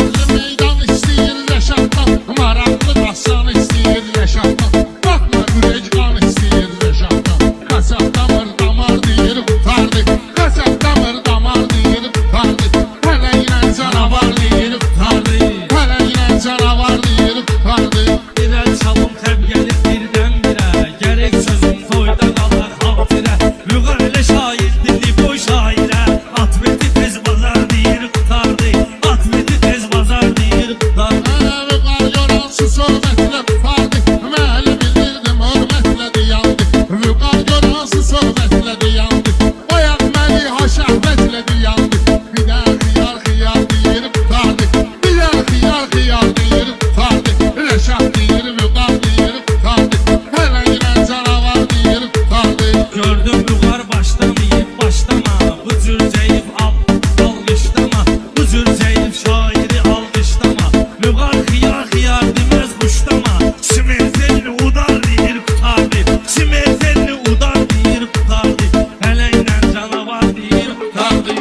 Bağrı meydan istəyir Rəşaddan, maraqlı daşsan istəyir Rəşaddan. Baxma ürək qan istəyir Rəşaddan. Kasap damır damar deyir qurtardı, kasap damır damar deyir qurtardı. Hələ ilə canavar deyir qurtardı, hələ ilə canavar deyir qurtardı. Birə çalım təb gəlib birdən-birə, gərək sözüm toyda qalar xatirə. Vüqar elə şair dili boy şairə, atmeti tez bazar deyir qurtardı, atmeti tez bazar deyir qurtardı. Vüqar yoransı söhbətlə qurtardı, məli bildirdim hörmətlə diyandı. Vüqar yoransı söhbətlə diyandı, oyaq məli haşəhvətlə diyandı. Bir də xiyar xiyar deyir qurtardı, bir də xiyar xiyar deyir qurtardı. Rəşad deyir Vüqar deyir qurtardı, hələ ilə canavar deyir qurtardı. Gördüm vüqar başlamayıb başlama, bu cür zəif alqışlama, bu cür zəif şairi alqışlama. Vüqar xiyar xiyar deməz quşlama, simertelli udar deyir qurtardı, simertelli udar deyir qurtardı. Hələ ilə canavar deyir qurtardı.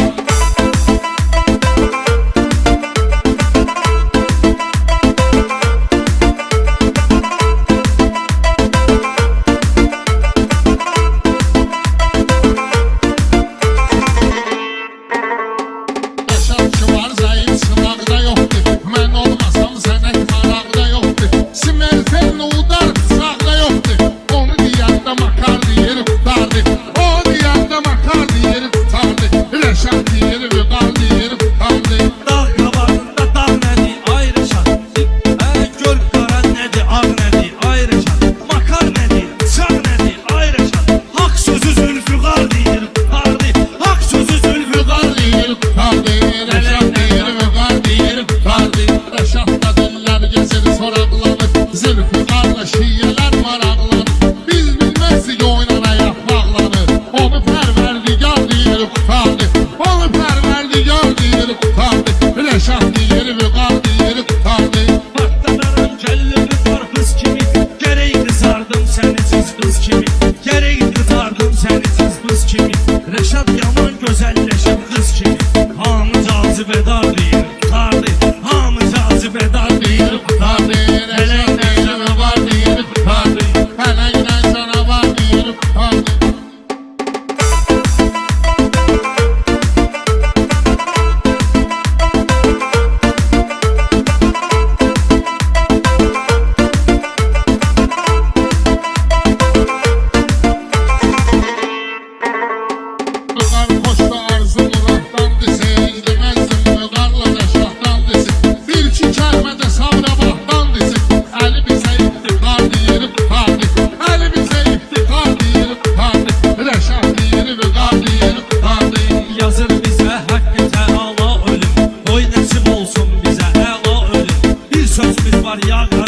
Rəşad ki var zəif sınaqda yoxdur, mən olmasam sənək maraqda yoxdur. Simertelli udar sağda yoxdur, onu deyəndə makar deyir qurtardı, o deyəndə makar deyir qurtardı. Rəşad deyir Vüqar deyir qurtardı. Dağ qabağında dağ nədir, ay Rəşad? Gör qara nədir, ağ nədir, ay Rəşad? Makar nədir, bıçaq nədir, ay Rəşad? Haqq sözü Zülfüqar deyir qurtardı, haqq sözü Zülfüqar Vüqar deyir qurtardı, Rəşad deyir Vüqar deyir qurtardı. Rəşadda dillər gəzir soraqlanır, Zülfüqarla şiyyələr maraqlanır. Biz bilməzdik oynanayaq bağlanır, onu pərverdigar deyir qurtardı, onu pərverdigar deyir qurtardı. Rəşad deyir Vüqar deyir qurtardı. Partladarım kəllimi qarpız kimi, gərək qızardım səni çiz qız kimi, gərək qızardım səni çiz qız kimi. Rəşad yaman gözəlləşib qız kimi, hamı cazibədar deyir qurtardı, hamı cazibədar deyir qurtardı. Rəşad deyir Vüqar deyir qurtardı, hələ ilə canavar deyir qurtardı. Vüqar xoşda arzu muraddan desin, deməzdim Vüqarla Rəşaddan desin. Bir iki kəlmədə Sabirabaddan desin, Əli bizə iftixar deyir qurtardı, Əli bizə iftixar deyir qurtardı. Rəşad deyir Vüqar deyir qurtardı. Yazır bizə haqqı təala ölüm, qoy nəsib olsun bizə əla ölüm. Bir sözümüz var ya